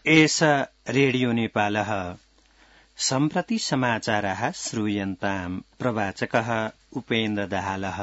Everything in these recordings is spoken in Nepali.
एष रेडियो नेपालः सम्प्रति समाचाराः श्रूयन्ताम् प्रवाचकः उपेन्द्र दाहालः।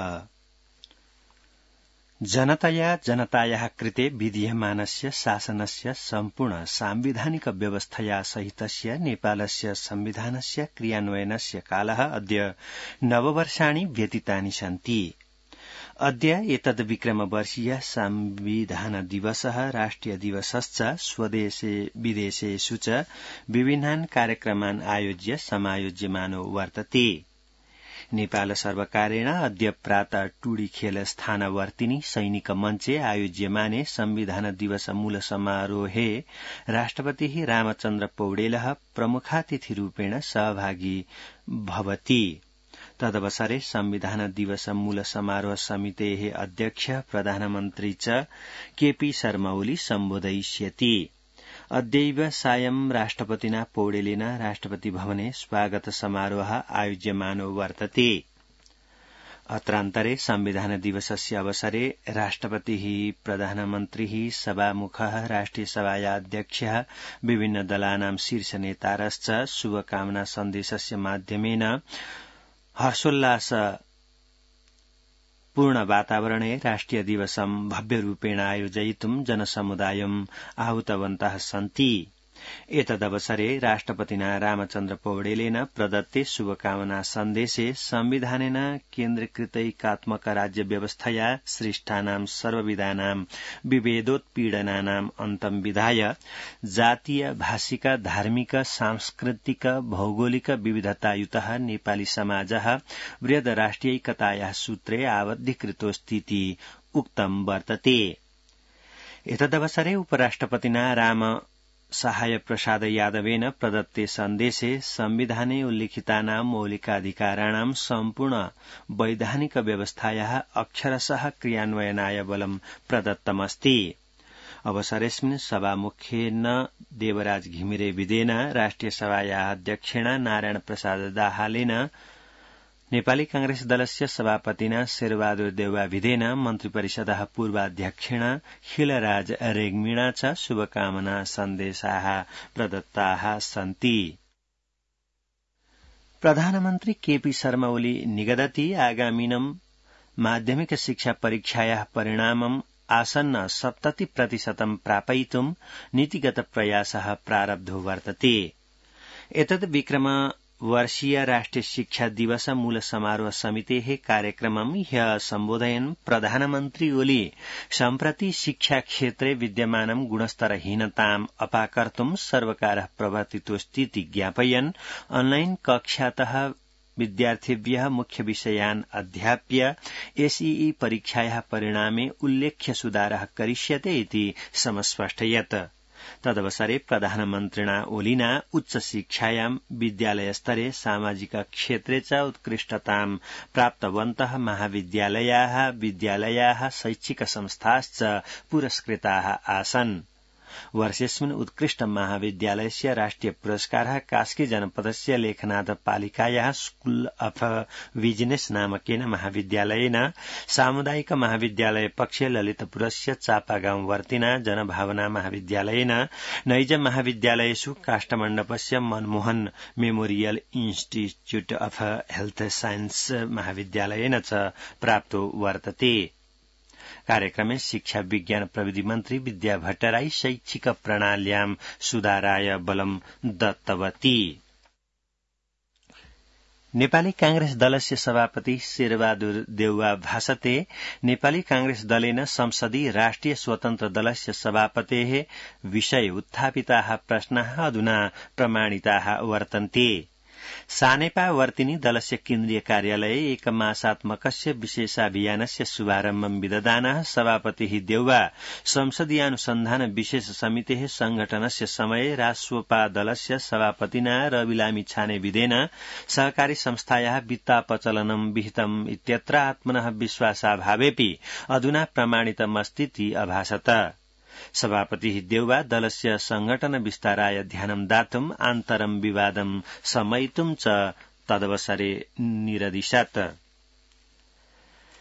जनतायाः कृते विधीयमानस्य शासनस्य सम्पूर्ण सांविधानिक व्यवस्थया सहितस्य नेपालस्य संविधानस्य क्रियान्वयनस्य कालः अद्य नववर्षाणि व्यतीतानि सन्ति। अद्य एतद्विक्रमवर्षीयः संविधान दिवसः राष्ट्रिय दिवसश्च स्वदेशे विदेशेषु च विभिन्नान् कार्यक्रमान् आयोज्य समायोज्यमानो वर्तते। नेपाल सर्वकारेण अद्य प्रातः टुडी खेल स्थानवर्तिनि सैनिक मञ्चे आयोज्यमाने संविधान दिवस मूल समारोहे राष्ट्रपतिः रामचन्द्र पौडेलः प्रमुखातिथिरूपेण सहभागी भवति। तदवसरे संविधान दिवस मूल समारोह समितेः अध्यक्ष प्रधानमन्त्री च केपी शर्मा ओली सम्बोधयिष्यति। अद्यैव सायं राष्ट्रपतिना पौडेलेन राष्ट्रपति भवने स्वागत समारोह आयोज्यमानो वर्तते। अत्रान्तरे संविधान दिवसस्य अवसरे राष्ट्रपतिः प्रधानमन्त्रिः सभामुखः राष्ट्रिय सभाया अध्यक्षः विभिन्न दलानां शीर्ष नेतारश्च शुभकामना सन्देशस्य माध्यमेन हर्षोल्लास पूर्ण वातावरणे राष्ट्रिय दिवसं भव्यरूपेण आयोजयितुं जनसमुदायम् आहूतवन्तः सन्ति। एतदवसरे राष्ट्रपतिना रामचन्द्र पौडेलेन प्रदत्ते शुभकामना सन्देशे संविधानेन केन्द्रीकृतैकात्मक राज्य व्यवस्थया सृष्टानां सर्वविधानां विभेदोत्पीडनानां अन्तं विधाय जातीय भाषिक धार्मिक सांस्कृतिक भौगोलिक विविधतायुतः नेपाली समाजः बृहद् राष्ट्रियैकतायाः सूत्रे आबद्धीकृतोऽस्तीति उक्तं वर्तते। एतदवसरे उपराष्ट्रपतिना राम सहाय प्रसाद यादवेन प्रदत्ते सन्देशे संविधाने उल्लिखितानां मौलिकाधिकाराणां सम्पूर्ण वैधानिक व्यवस्थायाः अक्षरशः क्रियान्वयनाय बलं प्रदत्तमस्ति। अवसरेऽस्मिन् सभामुखेन देवराज घिमिरे विदेन राष्ट्रिय सभायाः अध्यक्षेण नारायण प्रसाद दाहालेन नेपाली कांग्रेस दलस्य सभापतिना शेरबहादुर देउवा विदेन मन्त्रिपरिषदः पूर्वाध्यक्षेण खिलराज रेग्मीणा च शुभकामना सन्देशाः प्रदत्ताः सन्ति। प्रधानमन्त्री केपी शर्मा ओली निगदति आगामिनं माध्यमिक शिक्षा परीक्षायाः परिणामम् आसन्न 70% प्रापयितुं नीतिगत प्रयासः प्रारब्धो वर्तते। एतद् विक्रमवर्षीय राष्ट्रिय शिक्षा दिवस मूल समारोह समितेः कार्यक्रमं ह्यः सम्बोधयन् प्रधानमन्त्री ओली सम्प्रति शिक्षा क्षेत्रे विद्यमानं गुणस्तरहीनताम् अपाकर्तुं सर्वकारः प्रवर्तितोऽस्तीति ज्ञापयन् ऑनलाइन कक्षातः विद्यार्थिभ्यः मुख्य विषयान् अध्याप्य एसईई परीक्षायाः परिणामे उल्लेख्य सुधारः करिष्यते इति समस्पष्टयत्। तदवसरे प्रधानमन्त्रिणा ओलिना उच्च शिक्षायां विद्यालयस्तरे सामाजिक क्षेत्रे च उत्कृष्टतां प्राप्तवन्तः महाविद्यालयाः विद्यालयाः शैक्षिक संस्थाश्च पुरस्कृताः आसन्। वर्षेऽस्मिन् उत्कृष्ट महाविद्यालयस्य राष्ट्रिय पुरस्कारः कास्की जनपदस्य लेखनाथ पालिकायाः स्कूल अफ बिजनेस नामकेन महाविद्यालयेन सामुदायिक महाविद्यालय पक्षे ललितपुरस्य चापागाउँ वर्तिना जनभावना महाविद्यालयेन नैज महाविद्यालयेषु काष्ठमण्डपस्य Manmohan memorial institute of health science महाविद्यालयेन च प्राप्तो वर्तते। कार्यक्रमे शिक्षा विज्ञान प्रविधि मन्त्री विद्या भट्टराई शैक्षिक प्रणाल्यां सुधाराय बलं दत्तवती। नेपाली कांग्रेस दलस्य सभापति शेरबहादुर देउवा भाषते नेपाली कांग्रेस दलेन संसदीय राष्ट्रिय स्वतन्त्र दलस्य सभापतेः विषये उत्थापिताः प्रश्नाः अधुना प्रमाणिताः वर्तन्ते। सानेपा वर्तिनी दलस्य केन्द्रीय कार्यालये एकमासात्मकस्य विशेषाभियानस्य शुभारम्भं विदधानः सभापतिः देउवा संसदीयानुसन्धान विशेष समितेः संघटनस्य समये राष्ट्रपा दलस्य सभापतिना रविलामी छाने विदेन सहकारी संस्थायाः वित्तापचलनं विहितम् इत्यत्र आत्मनः विश्वासाभावेऽपि अधुना प्रमाणितमस्तीति अभाषत। सभापतिः देउवा दलस्य संघटन विस्ताराय ध्यानं दातुम् आन्तरं विवादं शमयितुं च तदवसरे निरदिशत्।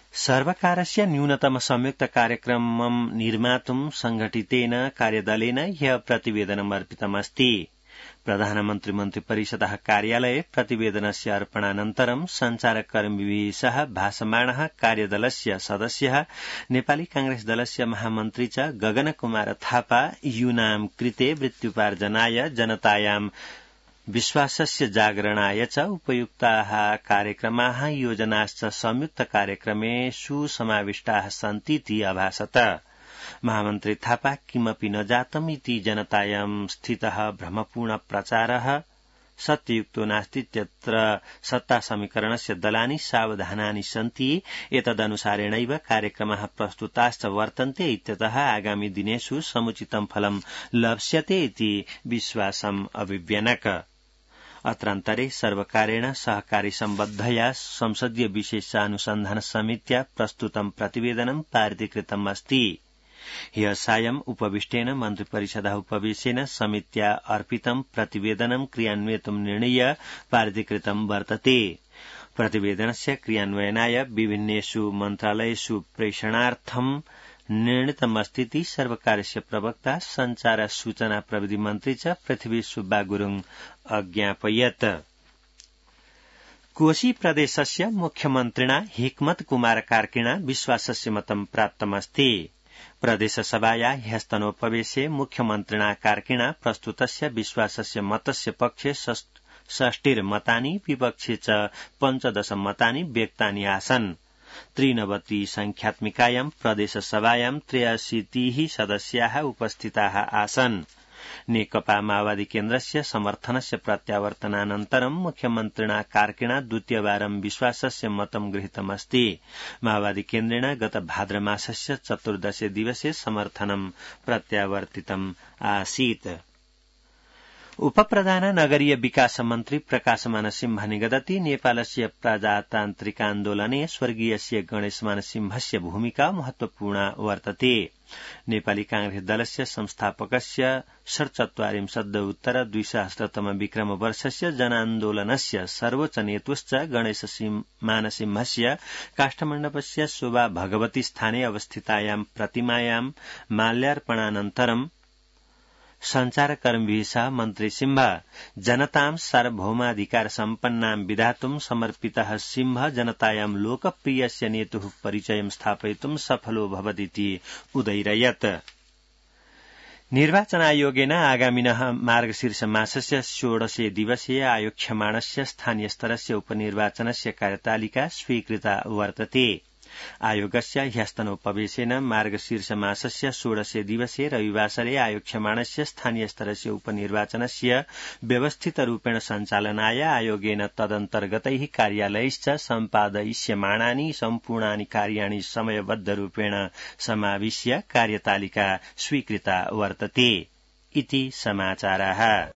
सर्वकारस्य न्यूनतम संयुक्त कार्यक्रमं निर्मातुं संघटितेन कार्यदलेन ह्यः प्रतिवेदनम् अर्पितमस्ति। प्रधानमन्त्री मन्त्रिपरिषदः कार्यालये प्रतिवेदनस्य अर्पणानन्तरं सञ्चारकर्मिभिः सह भाषमाणः कार्यदलस्य सदस्यः नेपाली कांग्रेस दलस्य महामन्त्री च गगनकुमार थापा यूनां कृते वृत्त्युपार्जनाय जनतायां विश्वासस्य जागरणाय च उपयुक्ताः कार्यक्रमाः योजनाश्च संयुक्त कार्यक्रमे सुसमाविष्टाः सन्तीति अभासत। महामन्त्री थापा किमपि न जातम् इति जनतायां स्थितः भ्रमपूर्ण प्रचारः सत्ययुक्तो नास्तीत्यत्र सत्ता समीकरणस्य दलानि सावधानानि सन्ति एतदनुसारेणैव कार्यक्रमाः प्रस्तुताश्च वर्तन्ते इत्यतः आगामि दिनेषु समुचितं फलं लप्स्यते इति विश्वासम् अभिव्यनक। अत्रान्तरे सर्वकारेण सहकारी सम्बद्धया संसदीय विशेषानुसन्धान समित्या प्रस्तुतं प्रतिवेदनं पारितीकृतम् अस्ति। ह्यः सायं उपविष्टेन मन्त्रिपरिषदः उपवेशेन समित्या अर्पितं प्रतिवेदनं क्रियान्वयितुं निर्णय पारितीकृतं वर्तते। प्रतिवेदनस्य क्रियान्वयनाय विभिन्नेषु मन्त्रालयेषु प्रेषणार्थं निर्णीतमस्तीति सर्वकारस्य प्रवक्ता संचार सूचना प्रविधि मन्त्री च पृथ्वी सुब्बा गुरुङ अज्ञापयत्। कोशी प्रदेशस्य मुख्यमन्त्रिणा हिक्मत कुमार कार्कीणा विश्वासस्य मतं प्राप्तमस्ति। प्रदेशसभाया ह्यस्तनोपवेशे मुख्यमन्त्रिणा कार्कीणा प्रस्तुतस्य विश्वासस्य मतस्य पक्षे 60 मतानि विपक्षे च 15 मतानि व्यक्तानि आसन्। 93 संख्यात्मिकायां प्रदेशसभायां 83 सदस्याः उपस्थिताः आसन्। नेकपा माओवादी केन्द्रस्य समर्थनस्य प्रत्यावर्तनानन्तरं मुख्यमन्त्रिणा कार्कीणा द्वितीयवारं विश्वासस्य मतं गृहीतमस्ति। माओवादी केन्द्रेण गत भाद्रमासस्य 14 दिवसे समर्थनं प्रत्यावर्तितम् आसीत्। उपप्रधान नगरीय विकास मन्त्री प्रकाशमान सिंह निगदति नेपालस्य प्रजातान्त्रिकान्दोलने स्वर्गीयस्य गणेशमान सिंहस्य भूमिका महत्वपूर्णा वर्तते। नेपाली कांग्रेस दलस्य संस्थापकस्य 47 2सहस्रतम विक्रमवर्षस्य जनान्दोलनस्य सर्वोच्च नेतुश्च गणेशमान सिंहस्य काष्ठमण्डपस्य शोभा भगवती स्थाने अवस्थितायां प्रतिमायां माल्यार्पणानन्तरं सञ्चारकर्मिभिः सह मन्त्री सिंह जनतां सार्वभौमाधिकार सम्पन्नां विधातुं समर्पितः सिंह जनतायां लोकप्रियस्य नेतुः परिचयं स्थापयितुं सफलो भवतीति उदैरयत्। निर्वाचनायोगेन आगामिनः मार्गशीर्ष मासस्य 16 दिवसीय आयोक्ष्यमाणस्य स्थानीय स्तरस्य उपनिर्वाचनस्य कार्यतालिका स्वीकृता वर्तते। आयोगस्य ह्यस्तनोपवेशेन मार्गशीर्ष मासस्य 16 दिवसे रविवासरे आयोक्ष्यमाणस्य स्थानीय स्तरस्य उपनिर्वाचनस्य व्यवस्थितरूपेण सञ्चालनाय आयोगेन तदन्तर्गतैः कार्यालयैश्च सम्पादयिष्यमाणानि सम्पूर्णानि कार्याणि समयबद्धरूपेण समाविश्य कार्यतालिका स्वीकृता वर्तते इति समाचाराः।